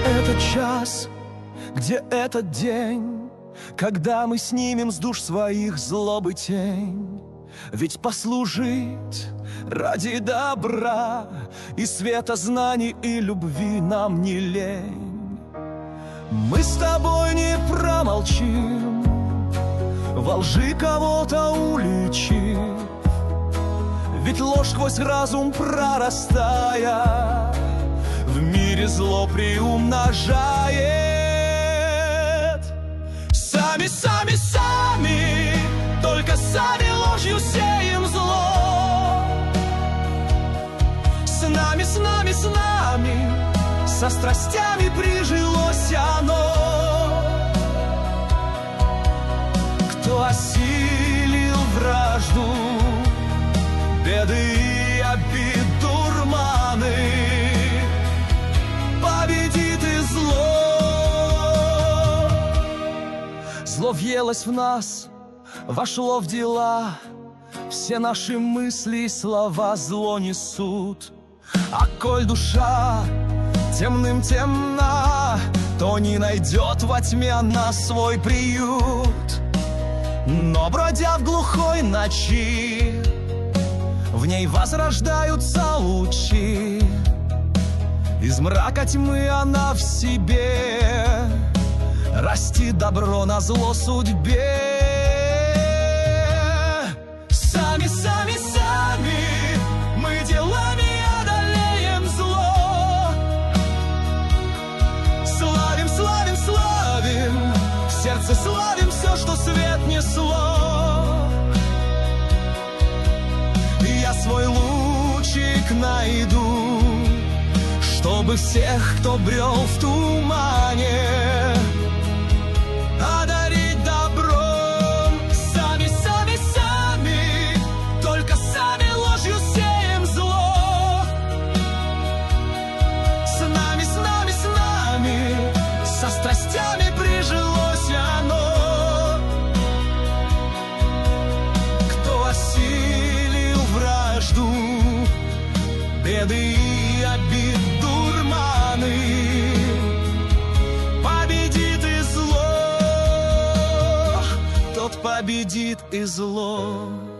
этот час, где этот день, когда мы снимем с душ своих злобы тень? Ведь послужить ради добра и света знаний и любви нам не лень. Мы с тобой не промолчим, во лжи кого-то уличив, ведь ложь сквозь разум прорастая в мире зло приумножает. Сами, сами, сами, только сами ложью сеем зло. С нами, с нами, с нами, со страстями прижилось оно. Кто осилил вражду, беды и обид дурманы, победит и зло. Зло въелось в нас, вошло в дела, все наши мысли и слова зло несут. А коль душа темным темна, то не найдет во тьме она свой приют. Но бродя в глухой ночи, в ней возрождаются лучи. Из мрака тьмы она в себе растит добро на зло судьбе. Сами, сами, сами мы делами одолеем зло. Славим, славим, славим, в сердце славим все, что свет несло. Я свой лучик найду, чтобы всех, кто брел в тумане, одарить добром. Сами, сами, сами, только сами ложью сеем зло. С нами, с нами, с нами, со страстями прижилось оно. Кто осилил вражду, беды и обид дурманы, победит и зло, тот победит и зло.